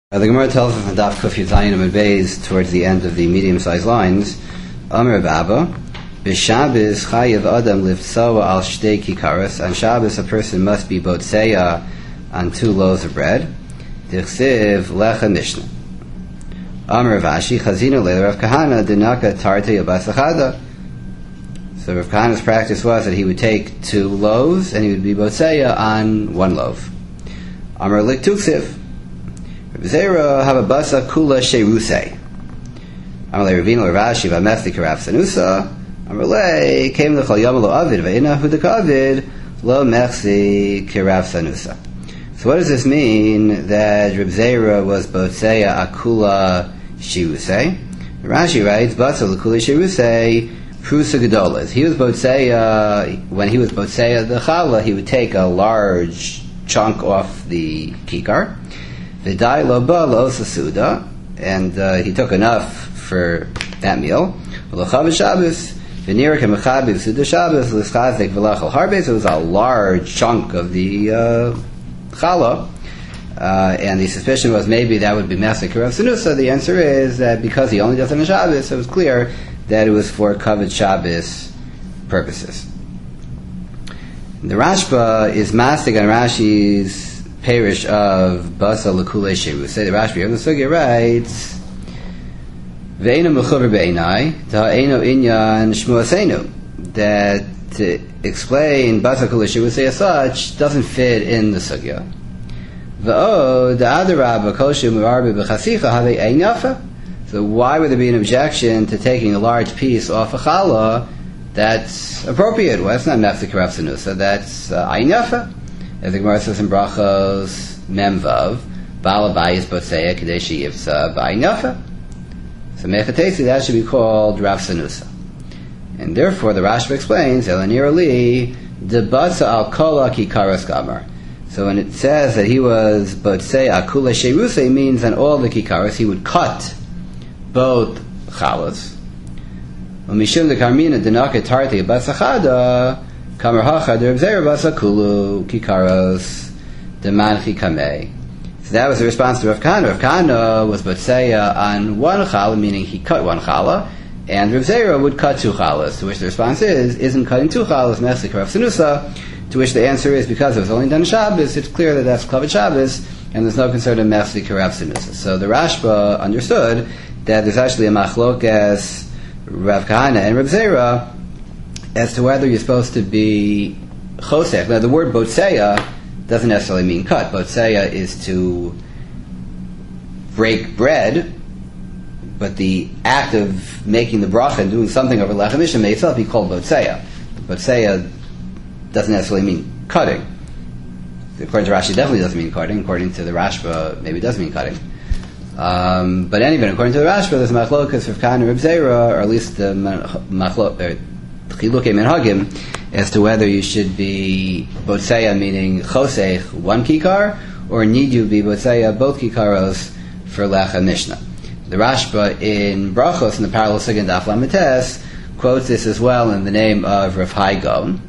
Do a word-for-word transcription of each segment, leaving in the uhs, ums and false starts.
Uh, the Gemara tells us on Daf Kuf Yudzayin Amud Beis towards the end of the medium-sized lines, Amar Rav Abba, B'Shabbos Chayav Adam Livtsawa al Shtei Kikaros. On Shabbos, a person must be botzeya on two loaves of bread. Dichsiv Lecha Mishnah. Amar Rav Ashi Chazina Leila Rav Kahana Dinaka Tarte Yabas Achada. So Rav Kahana's practice was that he would take two loaves and he would be botzeya on one loaf. Amar Lik Tuksiv. Zera have a basa kula sherusei. Amalei Ravina Ravashi v'amethli karav sanusa. Amalei came the chol yom lo avid ve'ina hudakavid lo mechzi karav sanusa. So what does this mean that Reb Zera was botzeya akula sherusei? Rashi writes basa l'kula sherusei prusa gedolas. He was botzeya when he was botzeya the challah. He would take a large chunk off the kikar. V'dai lo ba lo sasuda, and uh, he took enough for that meal. V'lochav Shabbos v'nira k'mechabiv suda Shabbos l'schazek v'lachal harbe. So it was a large chunk of the uh, challah, uh, and the suspicion was maybe that would be mesek Rav Sanusa. The answer is that because he only does it on Shabbos, it was clear that it was for covered Shabbos purposes. The Rashba is mastig on Rashi's parish of Basa L'Kulei Shiru. Say the Rashi on the Sugya writes, Ve'ena Mechuver Be'enai, Ta'eno Inyan Shmuasenu, that to explain Basa Kulei Shiru say as such doesn't fit in the Sugya. Ve'o Da'adarabba Koshu Merarbi B'Chasicha Have Einafa. So why would there be an objection to taking a large piece off a challah? That's appropriate. Well, that's not Mefzik Rav Sanusa, that's uh, Einafa. As the Gemara says in Brachos Memvav, Baal Abayis Botzeya Kadeshi Yivsa Ba'inafa. So Mechatesi, that should be called Rav Sanusa. And therefore the Rashba explains, Elanir Ali, Debasa al Kola Kikaras Gamar. So when it says that he was Botzeya Akula Sherusa, it means on all the Kikaras he would cut both chalas. Mishum the Karmina Denaka Tarti Basachada. Kamar hacha der Zera basa kulu kikaros demanchi kamei. So that was the response to Rav Kahana. Rav Kahana was botzeya on one challah, meaning he cut one challah, and Rav Zera would cut two challahs. To which the response is, isn't cutting two challahs meslik Rav Sanusa? To which the answer is, because it was only done Shabbos, it's clear that that's Kavod Shabbos, and there's no concern of meslik Rav Sanusa. So the Rashba understood that there's actually a machlok as Rav Kahana and Rav Zera as to whether you're supposed to be chosech. Now, the word botzeya doesn't necessarily mean cut. Botzeya is to break bread, but the act of making the bracha and doing something over lechem mishnah may itself be called botzeya. Botzeya doesn't necessarily mean cutting. According to Rashi, it definitely doesn't mean cutting. According to the Rashba, maybe it does mean cutting. Um, but anyway, according to the Rashba, there's a machlokas of Kahana Reb Zera, or at least the machlok. Chilukim and Hagim as to whether you should be botzeya, meaning chosech, one kikar, or need you be botzeya, both kikaros, for lecha mishnah. The Rashba in Brachos, in the parallel second daf lamites, quotes this as well in the name of Rav Hai Gaon.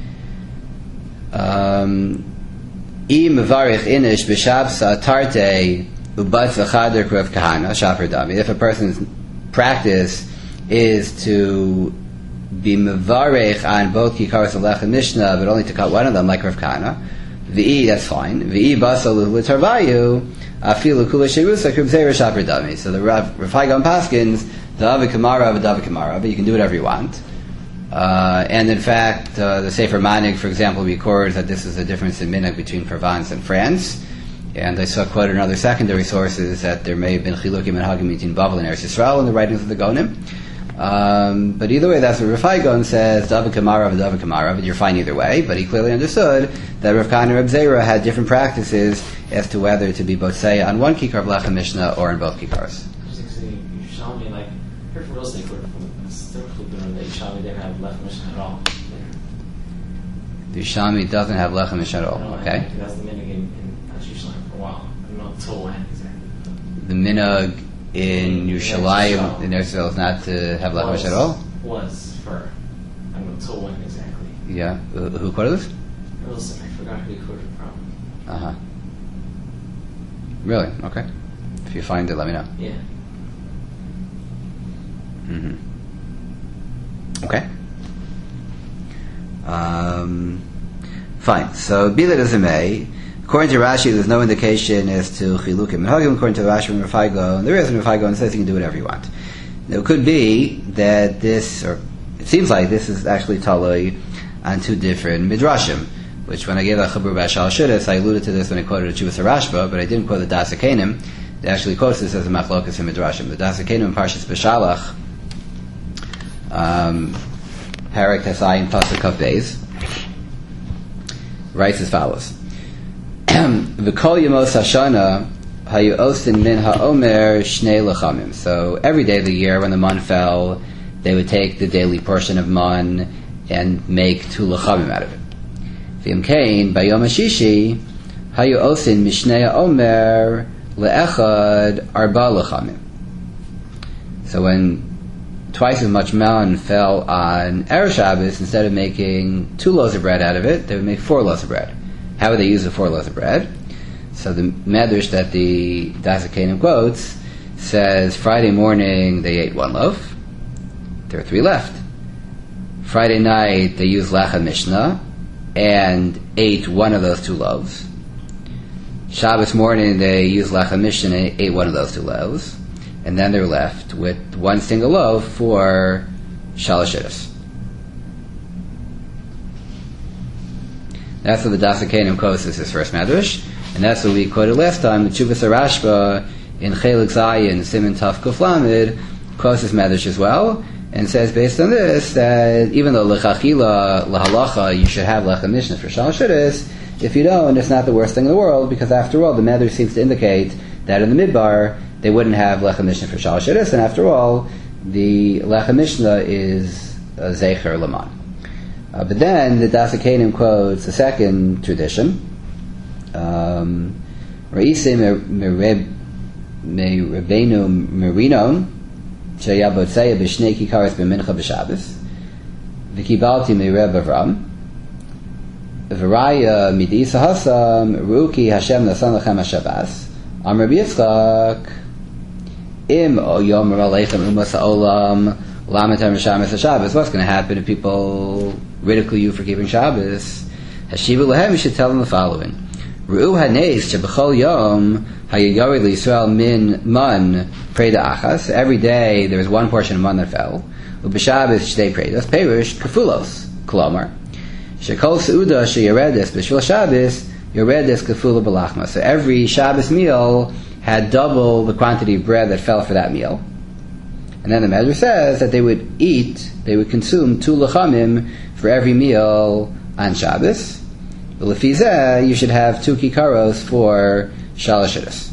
Um, I mevarich inish b'shabsa tarte ubat v'chader Rav Kahana shaper dami. If a person's practice is to be mevarech on both kikaros and lechem mishnah, but only to cut one of them, like Rav Kahana. V'i, that's fine. V'i basal l'tarvayu afilu kula sherusa krib zera shaper dami. So the Rav Rav Hai Gaon paskins davi kamara v'davi kamara, but you can do whatever you want. Uh, and in fact, uh, the Sefer Manig, for example, records that this is a difference in minhag between Provence and France. And I saw quoted in other secondary sources that there may have been chilukim and hagim between Bavel and Eretz Yisrael in the writings of the Gonim. Um, but either way, that's what Rav Hai Gaon says, David Kamara, David Kamara, but you're fine either way. But he clearly understood that Rav Kahana and Reb Zera had different practices as to whether to be botzeya on one kikar of lechem mishnah or in both kikars. You showed me, like, here for real estate, the Yishami didn't have lechem mishnah at all. The Yishami doesn't have lechem mishnah at all, okay? That's the minhag in Yerushalayim for a while. I don't know until when exactly. The minhag in Yerushalayim, in Eretz Yisrael, is not to have lechem mishnah at all? Was for, I don't know until when exactly. Yeah. Uh, who quoted this? I forgot who he quoted from. Uh-huh. Really? Okay. If you find it, let me know. Yeah. Mm-hmm. Okay. Um, fine. So, be that as it may, according to Rashi, there's no indication as to chilukim and hagim. According to Rashi and Rafaigo, there is a Rafaigo and says you can do whatever you want. Now, it could be that this, or it seems like this is actually talui on two different midrashim. Which, when I gave a chabur b'ashal shudis, I alluded to this when I quoted a Chuvas Rashba, but I didn't quote the Das HaKenim. They actually quotes this as a machlokas in midrashim. The Das HaKenim in Parshas B'Shalach, um, Parak Tesayin Pasuk Kaf Beis, writes as follows: V'kol Yemos Hashana hayu osin min ha'omer shnei lechamim. So every day of the year, when the mon fell, they would take the daily portion of mon and make two lechamim out of it. V'im kain bayom hashishi hayu osin mishnei ha'omer le'echad arba lechamim. So when twice as much mon fell on Erev Shabbos, instead of making two loaves of bread out of it, they would make four loaves of bread. How would they use the four loaves of bread? So the medrash that the Das HaKenim quotes says Friday morning they ate one loaf. There are three left. Friday night they used Lacha Mishnah and ate one of those two loaves. Shabbos morning they used Lacha Mishnah and ate one of those two loaves. And then they're left with one single loaf for Shalosh Shidduchos. That's what the Das HaKenim quotes as his first medrash, and that's what we quoted last time. The Chuvas Rashba in Chelik Zayin Siman Taf Kuf Lamed quotes this medrash as well, and says based on this that even though lechachila lahalacha you should have Lecha Mishnah for Shalosh Shidduchos, if you don't, it's not the worst thing in the world, because after all, the medrash seems to indicate that in the Midbar they wouldn't have Lecha Mishnah for Shalosh Shidduchos, and after all, the Lecha Mishnah is a Zecher Laman. Uh, but then the Das HaKenim quotes a second tradition. Um, Re'isei me'Rebbeinu Merino she'aya botzeya b'shnei kikaros b'mincha b'Shabbos v'kibalti me'Reb Avram v'raya midisa hasam ru'ki Hashem nasan lachem haShabbos am Rabbi Yitzchak im o yomer aleichem umas ha'olam lamatem Shabbos haShabbos. What's going to happen if people ridicule you for keeping Shabbos? Hashiva lehem, you should tell them the following: Ru'u haneis shebechol yom hayayori liyisrael min man preda achas. Every day there was one portion of man that fell. Ub'Shabbos shtei predas perish kafulos kolomar shekol seuda sheyaredes b'shvil Shabbos yaredes kafula b'lachma. So every Shabbos meal had double the quantity of bread that fell for that meal. And then the Medrash says that they would eat, they would consume two lechamim for every meal on Shabbos. L'fi zeh, you should have two kikaros for Shalosh Shidduchos.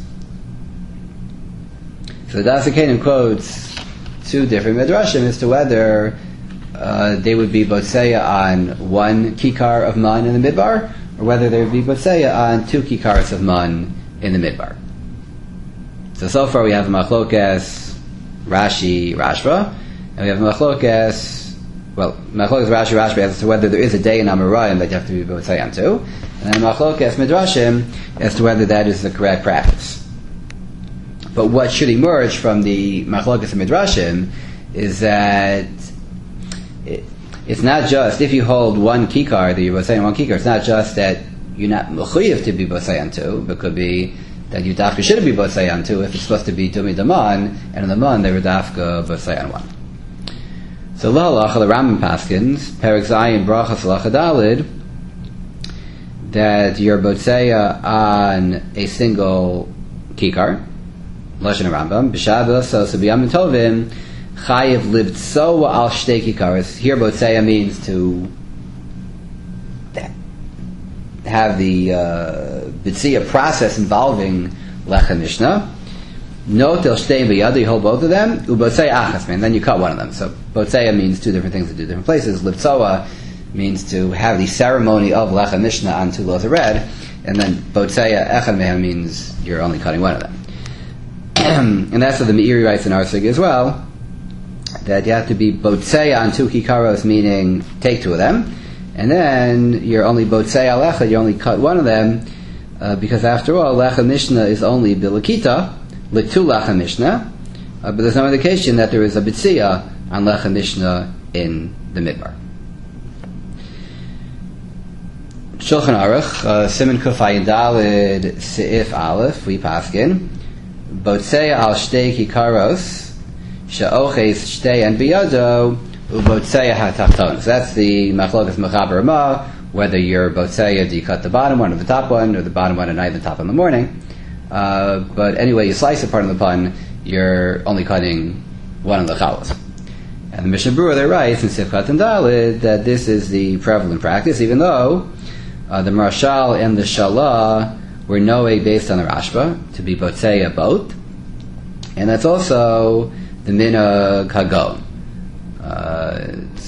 So the Das HaKenim quotes two different Medrashim as to whether uh, they would be botzeya on one kikar of man in the Midbar, or whether they would be botzeya on two kikaros of man in the Midbar. So, so far we have a machlokes Rashi, Rashba, and we have Machlokes, well, Machlokes Rashi, Rashba as to whether there is a day in Amoraim that you have to be Botzayan to, and then Machlokes Midrashim as to whether that is the correct practice. But what should emerge from the Machlokes Midrashim is that it, it's not just, if you hold one kikar, that you're Botzayan one kikar, it's not just that you're not Mechuyev to be Botzayan to, but it could be that you dafka shouldn't be botzayan to if it's supposed to be tumi daman, and in the man they were dafka botzayan one. So lahalacha the Rambam paskins Perek Zayin Brachas Halacha Dalid that you're botzeya on a single kikar lashon Rambam b'Shabbos so b'Yamim Tovim chayiv lived so al shtei kikaros. Here botzeya means to have the uh, B'tziyah process involving Lecha Mishnah. No tel shtei b'yada, you hold both of them. U'botzei achas, and then you cut one of them. So botzeya means two different things at two different places. Livtzoa means to have the ceremony of Lecha Mishnah on two loaves of bread, and then botzeya echad mehem means you're only cutting one of them. And that's what the Meiri writes in Arsig as well, that you have to be botzeya on two kikaros, meaning take two of them. And then you're only botzei alecha, you only cut one of them, uh, because after all, Lecha Mishnah is only bilakita, Litu Lechem Mishnah, uh, but there's no indication that there is a B'tzia on Lechem Mishnah in the Midbar. Shulchan Aruch, uh, Siman Kuf Ayin Daled Seif Aleph, we paskin, Botzei al Shtei Kikaros, She'oches Shtei and Biyado, Ubotzei HaTachton. So that's the Machlokas Mechaber Ramah, whether you're Botzei, do you cut the bottom one or the top one, or the bottom one at night and the top in the morning. Uh, but anyway, you slice a part of the pun, you're only cutting one of the chalas. And the Mishnah Berurah, they write in Sifkat and Daled that this is the prevalent practice, even though uh, the Marashal and the Shalah were no way based on the Rashba to be Botzei both, and that's also the Minhag Hagon. Uh,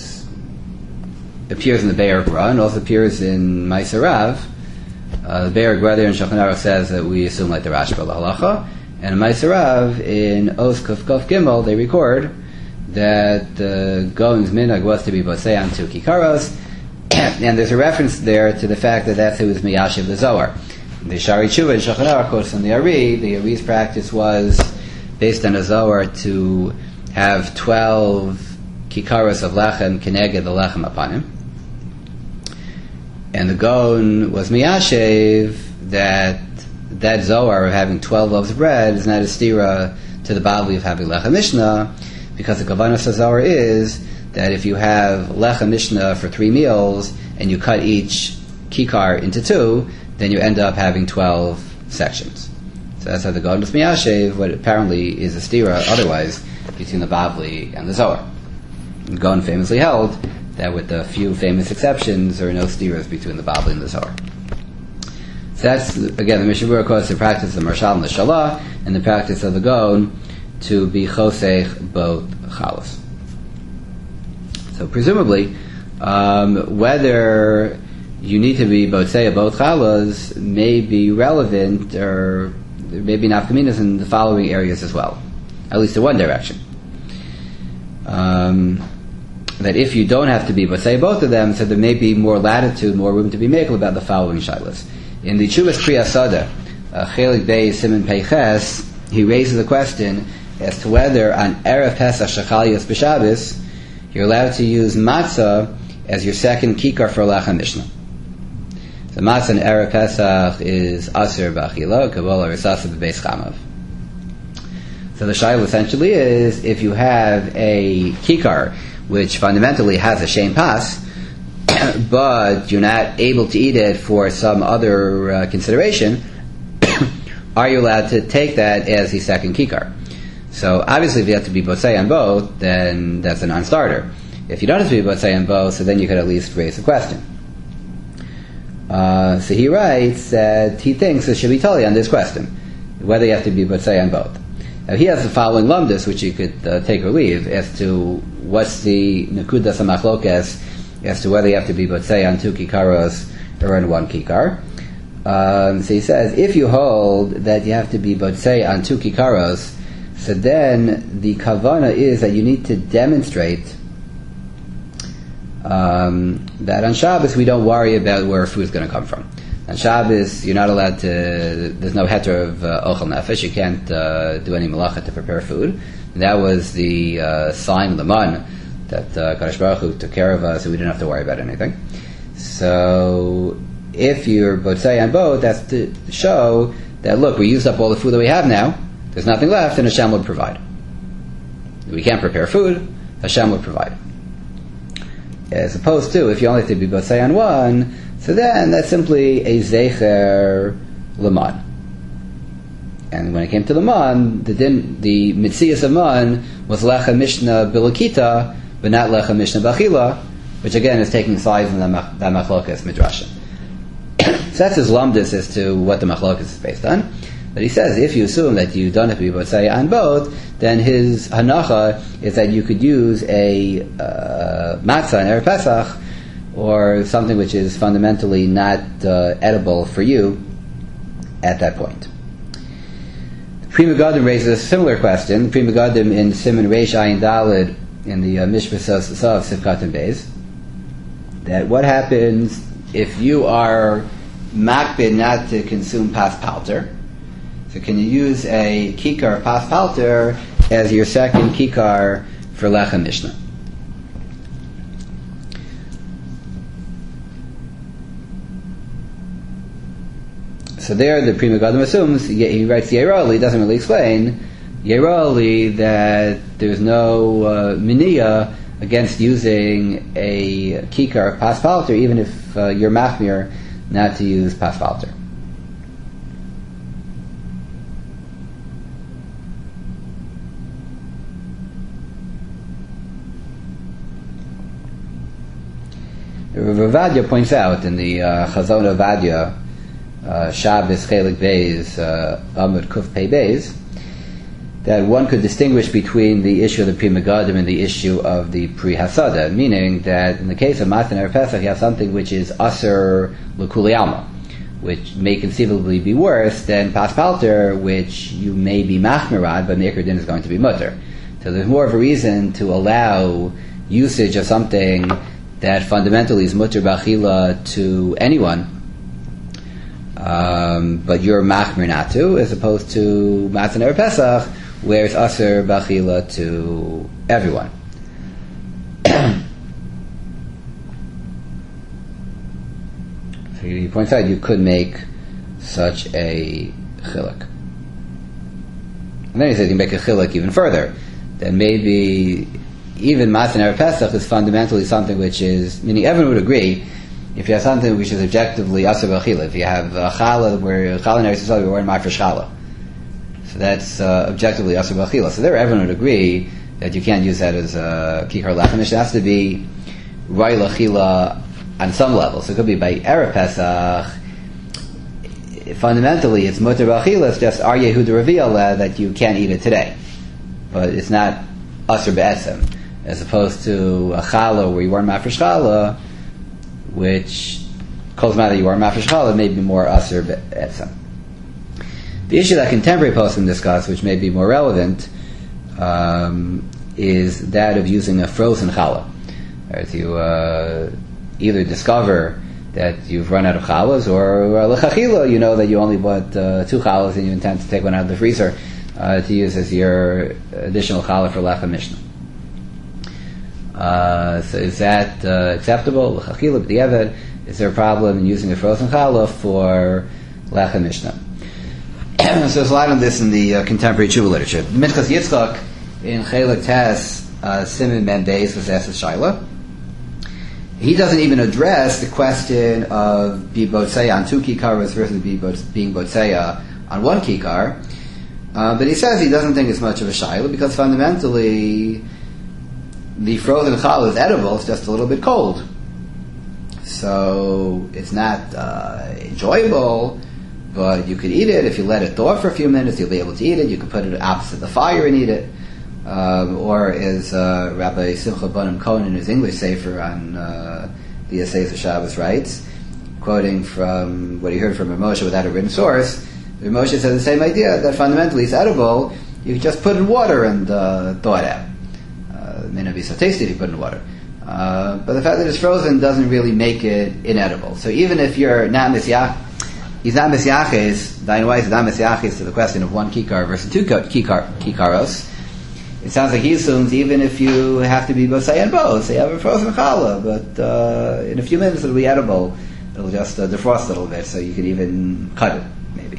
it appears in the Be'er Gra and also appears in Ma'aser Rav. Uh, the Be'er Gra there in Shulchan Aruch says that we assume like the Rashba L'Halacha, and in Ma'aser Rav in Os Kuf Kuf Gimel they record that the uh, Gaon's minhag was to be Botzei on two kikaros, and there's a reference there to the fact that that's who was Miyashiv the Zohar. The Shari Tshuva in Shulchan Aruch quotes from the Ari. The Ari's practice was based on a Zohar to have twelve kikaros of lechem keneged the lechem upon him, and the Gaon was Miyashiv that that Zohar of having twelve loaves of bread is not a stira to the Bavli of having lechem Mishnah, because the Kavanah Zohar is that if you have lechem Mishnah for three meals and you cut each kikar into two, then you end up having twelve sections. So that's how the Gaon was Miyashiv, what apparently is a stira otherwise between the Bavli and the Zohar. The Gaon famously held that with the few famous exceptions, there are no stiras between the Bavli and the Zohar. So that's, again, the Mishnah Berurah calls the practice of the Marshal and the Shalah, and the practice of the Gaon to be Chosech both Chalas. So presumably, um, whether you need to be Botzei both Chalas may be relevant, or maybe nafkaminas in the following areas as well, at least in one direction. Um, that if you don't have to be Botzei both of them, so there may be more latitude, more room to be makel about the following shilas. In the Chuvas Priya Sada, Chelik Bey Siman Peiches, he raises the question as to whether on Erev Pesach Shechal Yos B'Shabbos you're allowed to use matzah as your second kikar for Lechem Mishnah. So matzah in Erev Pesach is Aser B'Achila, Kabbalah Risasa B'Beis Chamav. So the shayla essentially is, if you have a kikar which fundamentally has a shem pas, but you're not able to eat it for some other uh, consideration, are you allowed to take that as the second kikar? So obviously if you have to be botzei on both, then that's a non-starter. If you don't have to be botzei on both, so then you could at least raise the question. Uh, so he writes that he thinks it should be totally on this question, whether you have to be botzei on both. Now he has the following lumdus, which you could uh, take or leave, as to what's the nekudas hamachlokes as to whether you have to be botzei on two kikaros or on one kikar. Um, so he says, if you hold that you have to be botzei on two kikaros, so then the kavana is that you need to demonstrate um, that on Shabbos we don't worry about where food is going to come from. On Shabbos, you're not allowed to, there's no heter of uh, ochel nefesh, you can't uh, do any malacha to prepare food. And that was the uh, sign of the man, that uh, Kadosh Baruch Hu took care of us, so we didn't have to worry about anything. So, if you're botzei on both, that's to show that, look, we used up all the food that we have now, there's nothing left, and Hashem would provide. We can't prepare food, Hashem would provide. As opposed to, if you only have to be botzei on one, so then that's simply a zecher leman. And when it came to the man, the din, the mitzias of man was lechem mishnah bilakita, but not lechem mishnah bachila, which again is taking sides in the machlokas midrasha. So that's his lumdus as to what the machlokas is based on. But he says, if you assume that you don't have to be botzei on both, then his hanacha is that you could use a uh, matzah in Erev Pesach, or something which is fundamentally not uh, edible for you at that point. The Pri Megadim raises a similar question. The Pri Megadim in Siman Reish Ayin Daled in the uh, Mishpah of Sivkat and Beis, that what happens if you are makbid not to consume pas palter, So can you use a kikar of pas palter as your second kikar for lechem mishnah? So there, the Pri Megadim assumes, he writes Yerali, doesn't really explain, Yerali, that there's no uh, miniya against using a kikar of pas palter, even if uh, you're machmir not to use pas palter. Rav Ovadia points out in the uh, Chazon Ovadia, uh, Shabbos Chelik Beis, uh, Amud Kuf Pei Beis, that one could distinguish between the issue of the Pri Megadim and the issue of the Pri Hasada, meaning that in the case of Matan Erev Pesach, you have something which is Aser L'Kuli Alma, which may conceivably be worse than Pas Palter, which you may be Machmirad, but Me'ikr Din is going to be Mutter. So there's more of a reason to allow usage of something that fundamentally is Mutter B'Achila to anyone, um, but you're Machmir not to, as opposed to Matan Erev Pesach, where it's Aser B'Achila to everyone. So he points out you could make such a chiluk. And then he says you make a chiluk even further. Then maybe even Matan Erev Pesach is fundamentally something which is, meaning everyone would agree, if you have something which is objectively Aser B'Achila, if you have a challah where challah in Eretz Yisrael, you're wearing ma'afresh challah. So that's uh, objectively Aser B'Achila. So there everyone would agree that you can't use that as a kikar lechem. It has to be Rai L'Achila on some level. So it could be by Erev Pesach. Fundamentally, it's Mutter B'Achila, it's just Ar Yehuda Revi'ala that you can't eat it today. But it's not Aser B'Esem, as opposed to a challah where you wear ma'afresh challah, which calls matter you wear ma'afresh challah, may be more Aser B'Esem. The issue that contemporary poskim discuss, which may be more relevant, um, is that of using a frozen challah. Right? You uh, either discover that you've run out of challahs, or uh, l'chachila, you know that you only bought uh, two challahs and you intend to take one out of the freezer uh, to use as your additional challah for lechem mishnah. Uh, so is that uh, acceptable? L'chachila b'diavad, is there a problem in using a frozen challah for lechem mishnah? So there's a lot on this in the uh, contemporary tshuva literature. Minchas Yitzchak in Chelik Tes uh, Siman Ben Beis was asked a shaila. He doesn't even address the question of being botzeya on two kikaros versus being botzeya on one kikar, uh, but he says he doesn't think it's much of a shaila because fundamentally the frozen challah is edible, it's just a little bit cold. So it's not uh, enjoyable, but you could eat it. If you let it thaw for a few minutes, you'll be able to eat it. You could put it opposite the fire and eat it. Um, or as uh, Rabbi Simcha Bonham Cohen in his English Sefer on uh, the Essays of Shabbos writes, quoting from what he heard from Rav Moshe without a written source, Rav Moshe said the same idea, that fundamentally it's edible. You can just put it in water and uh, thaw it out. Uh, it may not be so tasty if you put it in water. Uh, but the fact that it's frozen doesn't really make it inedible. So even if you're not misyach, he's not misyaches, Dayan Weiss is not misyaches to the question of one kikar versus two kikar, kikaros. It sounds like he assumes even if you have to be bosei and both, so you have a frozen challah, but uh, in a few minutes it'll be edible. It'll just uh, defrost a little bit, so you could even cut it, maybe.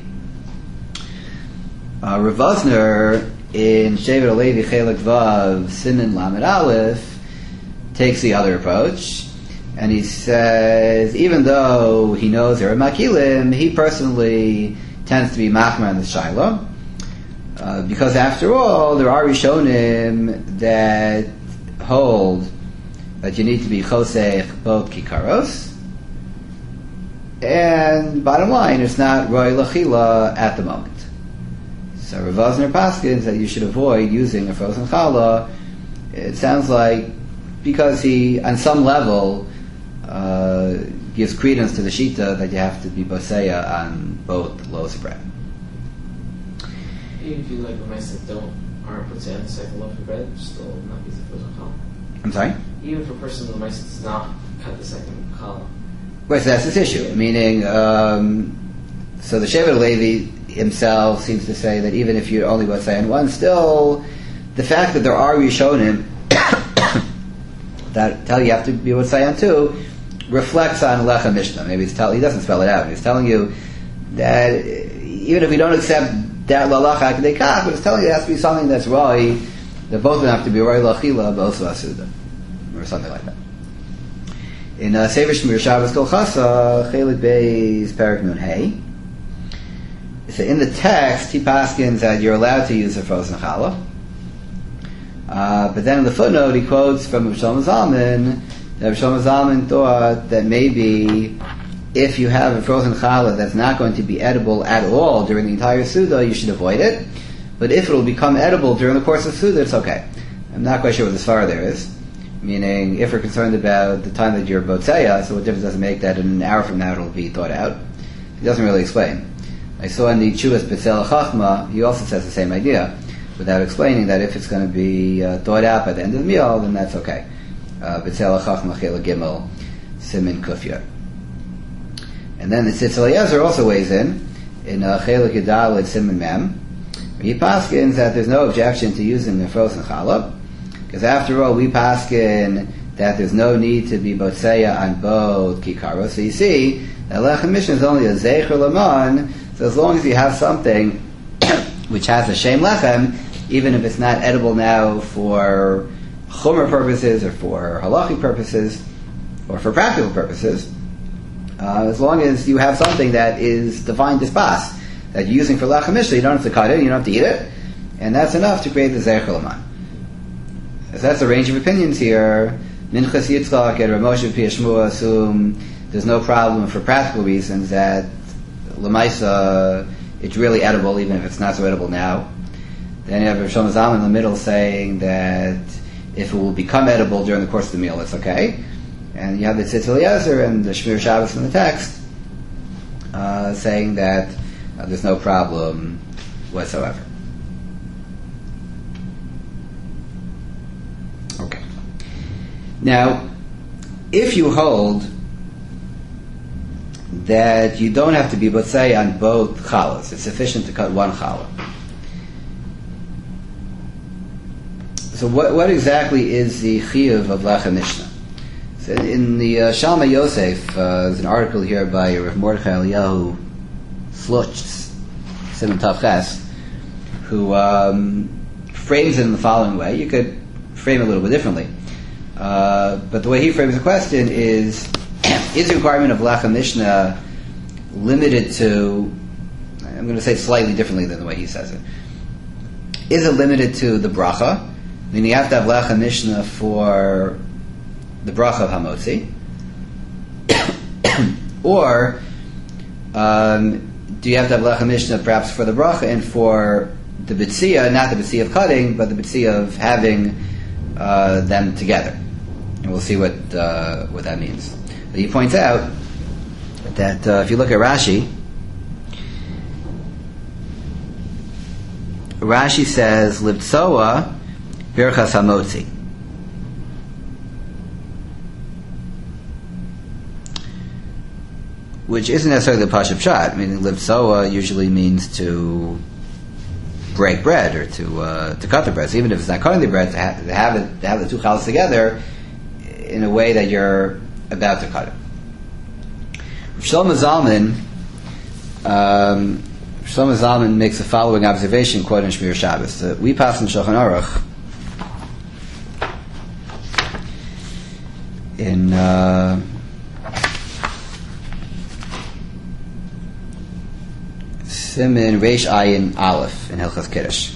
Uh, Rav Vosner in Shevet Alevi Chelik Vav Siman Lamed Aleph takes the other approach, and he says even though he knows there are makilim, he personally tends to be machmer on the shaila. Uh, because after all, there are Rishonim that hold that you need to be chosech both kikaros, and bottom line, it's not roi l'chila at the moment. So Rav Vosner paskins that you should avoid using a frozen challah. It sounds like because he, on some level, uh, gives credence to the shita that you have to be boseya on both loaves of bread. Even if you like the mice that don't aren't put on the second loaf of bread, still not use the frozen challah. I'm sorry? Even for a person with the mice that does not cut the second challah. Right, so that's this issue. Meaning, um, so the Shevet Levi, himself seems to say that even if you're only Botzei on one, still the fact that there are Rishonim that tell you you have to be Botzei on two reflects on Lechem Mishnah. Maybe it's tell, he doesn't spell it out. He's telling you that even if we don't accept that Lalacha Akadei Kach, but it's telling you it has to be something that's Roi, that both of them have to be Roi Lachila, but also Asuda, or something like that. In uh, Sefer Shmir Shabbos Kol Chasa, Chelik Beis Perak Nun Hey, so in the text, he paskins that you're allowed to use a frozen challah. Uh, but then in the footnote, he quotes from Rav Shlomo Zalman that Rav Shlomo Zalman thought that maybe if you have a frozen challah that's not going to be edible at all during the entire Suda, you should avoid it. But if it will become edible during the course of Suda, it's okay. I'm not quite sure what the svara there is. Meaning, if we're concerned about the time that you're Botzeya, so what difference does it make that in an hour from now it'll be thought out? He doesn't really explain. I saw in the Chuvas B'Tzel Chachma, he also says the same idea, without explaining that if it's going to be uh, thought out by the end of the meal, then that's okay. B'Tzel Chachma Chela Gimel Simin Kufya. And then the Tzitz Eliezer also weighs in, in uh, Chela Gedal and Simin Mem. He paskins that there's no objection to using the frozen challah, because after all, we paskin that there's no need to be Botzeya on both Kikaros. So you see, that Lechem Mishnah is only a Zecher Laman, so as long as you have something which has a Shem Lechem, even if it's not edible now for Chumer purposes, or for halachic purposes, or for practical purposes, uh, as long as you have something that is divine dispas, that you're using for Lechem Mishnah, you don't have to cut it, you don't have to eat it, and that's enough to create the Zecher Laman. So that's the range of opinions here. Minchas Yitzchak and Rav Moshe Pi Shmuel assume there's no problem for practical reasons that Lamaisa it's really edible even if it's not so edible now. Then you have Rav Shlomo Zalman in the middle saying that if it will become edible during the course of the meal, it's okay. And you have the Tzitz Eliezer and the Shmir Shabbos in the text uh, saying that uh, there's no problem whatsoever. Okay. Now, if you hold that you don't have to be botzei on both challahs, it's sufficient to cut one challah. So what, what exactly is the chiyuv of Lechem Mishnah? So in the uh, Shalma Yosef, uh, there's an article here by Rav Mordechai Eliyahu Sluch, Simon Tavches, who um, frames it in the following way. You could frame it a little bit differently. Uh, but the way he frames the question is, is the requirement of Lechem Mishnah limited to, I'm going to say it slightly differently than the way he says it. Is it limited to the bracha? Meaning you have to have Lechem Mishnah for the bracha of Hamotzi? Or um, do you have to have Lechem Mishnah perhaps for the bracha and for the B'tziyah, not the B'tziyah of cutting, but the B'tziyah of having uh, them together? And we'll see what uh, what that means. But he points out that uh, if you look at Rashi, Rashi says, Libtsoa Birchas Hamotzi. Which isn't necessarily the Pashup Pshat. I mean, Libtsoa usually means to break bread or to uh, to cut the bread. So even if it's not cutting the bread, to have, to have it, to have the two challahs together in a way that you're about to cut it. Rav Shlomo Zalman, um, Rav Shlomo Zalman makes the following observation, quoting Shmir Shabbos. Uh, we pass in Shulchan Aruch in uh, Simin Reish Ayin Aleph in Hilchas Kiddush.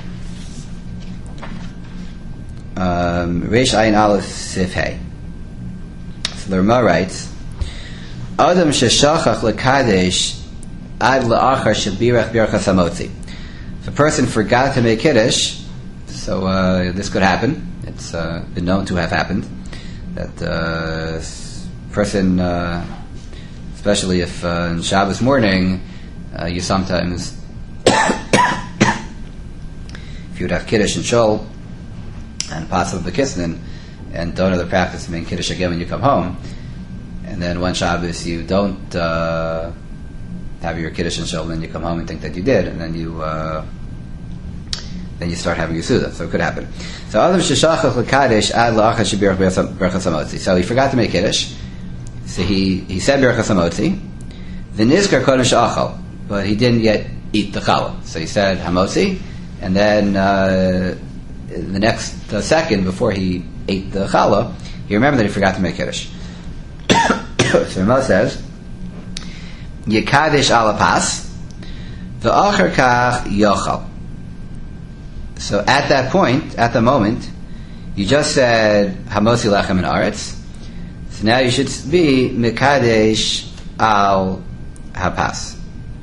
Um, Reish Ayin Aleph Sif Hey. So the Rama writes, Adam sheshachach lekadesh ad la'achar shabirach birchas hamotzi. If a person forgot to make Kiddush, so uh, this could happen. It's uh, been known to have happened. That uh, person, uh, especially if uh, on Shabbos morning, uh, you sometimes, if you would have Kiddush and Shul, and Pasal B'Kisnin, and don't have the practice of making Kiddush again when you come home, and then one Shabbos you don't uh, have your Kiddush and Shul, and then you come home and think that you did, and then you uh, then you start having your Suda. So it could happen. So Adam Sheshachach L'Kadesh Ad La'achad Shebirach Berachas HaMotzi. So he forgot to make Kiddush. So he, he said Berachas HaMotzi. V'nizkar Kodem She'achal. But he didn't yet eat the challah. So he said Hamotzi, and then uh, the next uh, second before he ate the challah, he remembered that he forgot to make Kiddush. So Ramah says, Yekadish ala pas, v'achar kach yochal. So at that point, at the moment, you just said Hamotzi lechem and aretz. So now you should be Mekadesh al hapas.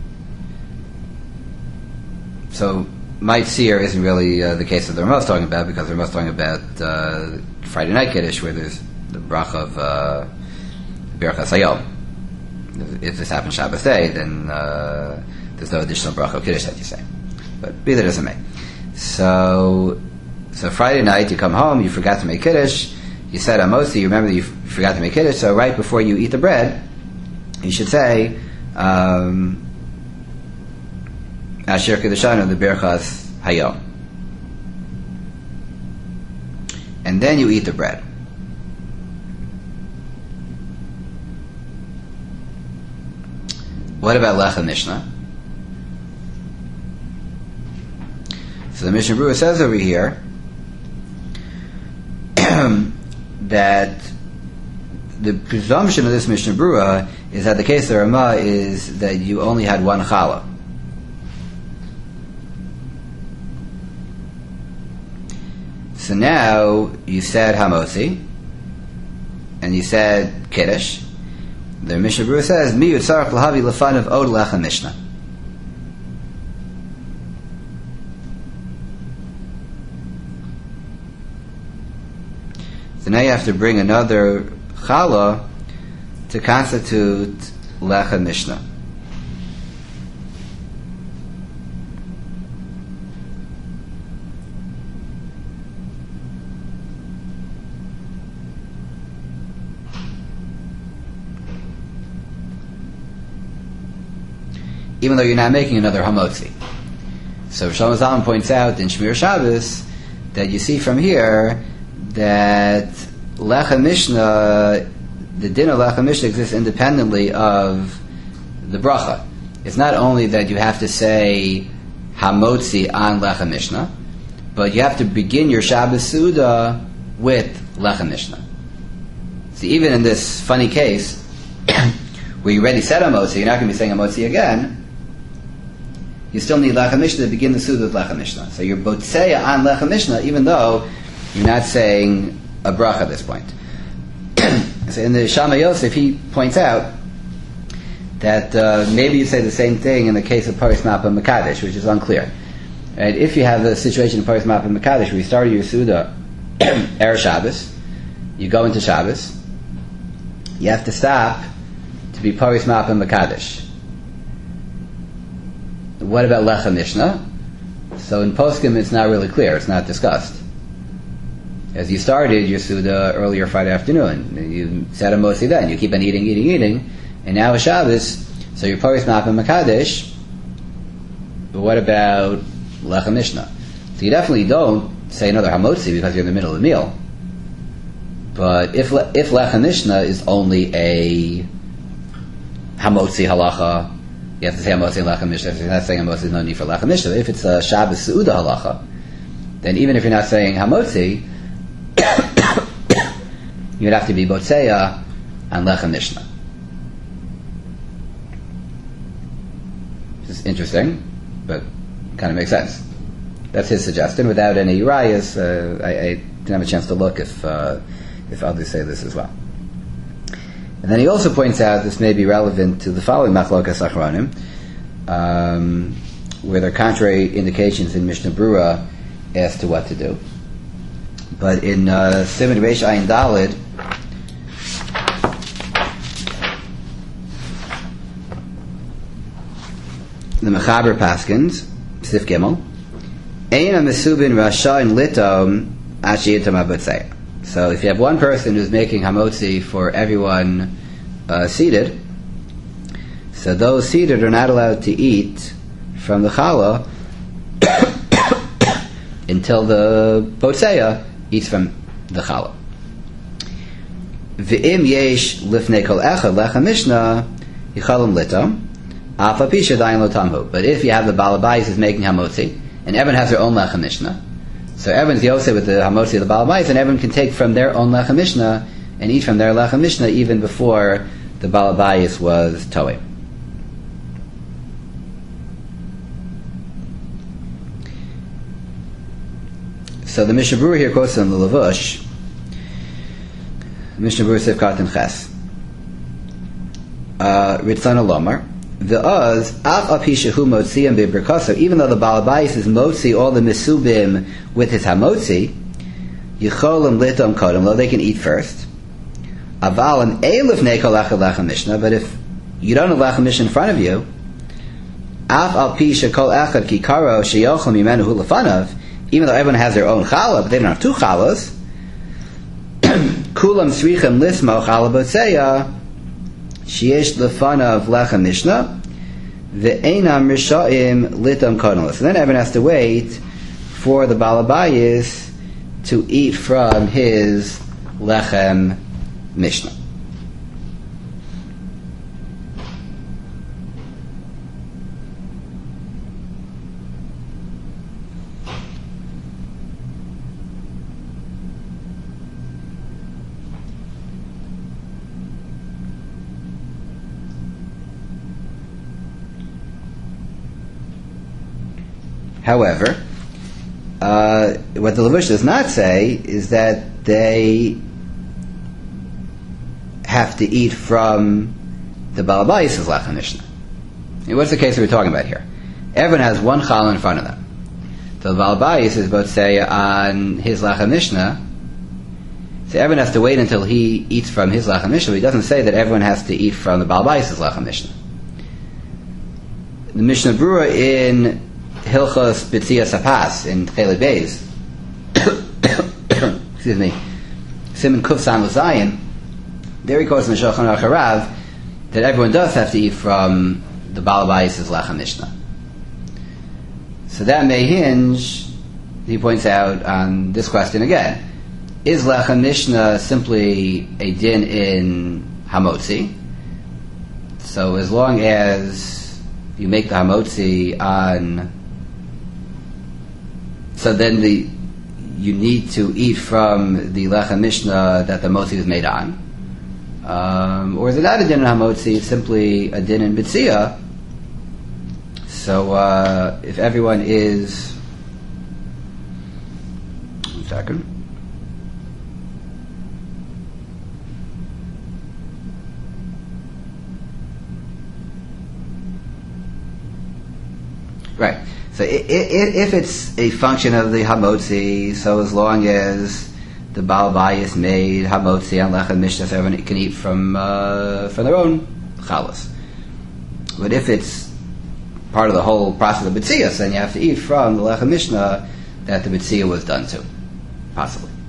So might seer isn't really uh, the case that the Ramah is talking about, because the Ramah is talking about uh, Friday night Kiddush, where there's the bracha of uh, Birchas Hayom. If this happens Shabbos day, then uh, there's no additional bracha of Kiddush that you say. But either doesn't make. So, so Friday night you come home, you forgot to make Kiddush, you said Hamotzi, you remember that you f- forgot to make Kiddush, so right before you eat the bread, you should say, um, Asher Kedushanu, the Birchas Hayom. And then you eat the bread. What about Lechem Mishnah? So the Mishnah Berurah says over here that the presumption of this Mishnah Berurah is that the case of the Ramah is that you only had one challah. So now you said Hamotzi, and you said Kiddush. The Mishnah Berurah says, Mi yutzarach lahavi lefanav od lechem Mishnah. So now you have to bring another challah to constitute lechem Mishnah. Even though you're not making another Hamotzi. So Shlomo Zalman points out in Shmir Shabbos that you see from here that Lechem Mishnah, the din of Lechem Mishnah exists independently of the bracha. It's not only that you have to say Hamotzi on Lechem Mishnah, but you have to begin your Shabbos Suda with Lechem Mishnah. So even in this funny case, where you already said Hamotzi, you're not going to be saying Hamotzi again, you still need Lechem Mishnah to begin the Suda with Lechem Mishnah. So you're Botzeya on Lechem Mishnah, even though you're not saying a bracha at this point. So in the Shama Yosef, he points out that uh, maybe you say the same thing in the case of Paris Mapa Mekadesh, which is unclear. Right? If you have a situation in Paris Mapa Mekadesh where you started your Suda Erev Shabbos, you go into Shabbos, you have to stop to be Paris Mapa Mekadesh. What about Lechem Mishnah? So in Poskim it's not really clear, it's not discussed. As you started your Suda earlier Friday afternoon, you said a Motzi then, you keep on eating, eating, eating, and now it's Shabbos, so you're Paris Mapa Mekadesh, but what about Lechem Mishnah? So you definitely don't say another Hamotzi because you're in the middle of the meal. But if if Lechem Mishnah is only a Hamotzi halacha, you have to say Hamotzi and Lechem Mishnah. If you're not saying Hamotzi, there's no need for Lechem Mishnah. If it's a Shabbos Su'uda halacha, then even if you're not saying Hamotzi, you'd have to be Botzeya on Lechem Mishnah. This is interesting, but kind of makes sense. That's his suggestion, without any rayas. Uh, I, I didn't have a chance to look if uh, if others say this as well. And then he also points out this may be relevant to the following Machlokas Achronim, um, where there are contrary indications in Mishnah Berurah as to what to do. But in uh, Siman Reish Ayin Daled, the Mechaber Paskins, Sif Gimel, Eina Mesubin Rashain Litom Ashiyitam Abutzei. So if you have one person who's making Hamotzi for everyone uh, seated, So those seated are not allowed to eat from the challah until the botzeya eats from the challah. V'im yesh lifnei kol echad lecha mishnah yichalim litam afa pisha dayin lo tamhu. But if you have the balabais is making hamotzi, and everyone has their own lecha mishnah, so everyone's yosef with the hamotzi of the balabais, and everyone can take from their own lecha mishnah and eat from their lecha mishnah even before the balabais was toei. So the Mishnah Berurah here quotes in the Lavush. Mishnah Berurah Sivkat and Ches. Ritzana Lomar. V'oz af apisha hu motziyam b'berkaso. Even though the balabais is motzi all the misubim with his hamotzi, yicholim litom kodem. Though they can eat first. Aval an elif nekol echad lecha mishnah. But if you don't have lecha mishnah in front of you, af al pisha kol echad kikaro sheyochel mimenu hu lefanav. Even though everyone has their own challah, but they don't have two challahs, kulam srichem lismo challah botzeya sheyesh lefanav lecha mishnah ve'enam risha'im litam kodelos. And then everyone has to wait for the balabayis to eat from his lechem mishnah. However, uh, what the Lavush does not say is that they have to eat from the Balabais' Lechem Mishnah. What's the case that we're talking about here? Everyone has one challah in front of them. So the Balabais is about to say on his Lechem Mishnah, so everyone has to wait until he eats from his Lechem Mishnah, but he doesn't say that everyone has to eat from the Balabais' Lechem Mishnah. The Mishnah Berurah in Hilchos B'tziyas Hapas in Chelek Beis, excuse me, Siman Kuf Sam Zayin, there he quotes in the Shulchan Aruch Harav that everyone does have to eat from the Balabais' Lechem Mishnah. So that may hinge, he points out, on this question again. Is Lechem Mishnah simply a din in Hamotzi? So as long as you make the Hamotzi on, so then the you need to eat from the Lechem Mishnah that the Motzi was made on. Um, or is it not a din in Hamotzi, it's simply a din in B'tziyah? So uh, if everyone is... One second. Right. So if it's a function of the hamotzi, so as long as the balbayis made hamotzi and lechem mishnah, so everyone can eat from uh, from their own chalas. But if it's part of the whole process of b'tziyah, then you have to eat from the lechem mishnah that the b'tziyah was done to, possibly.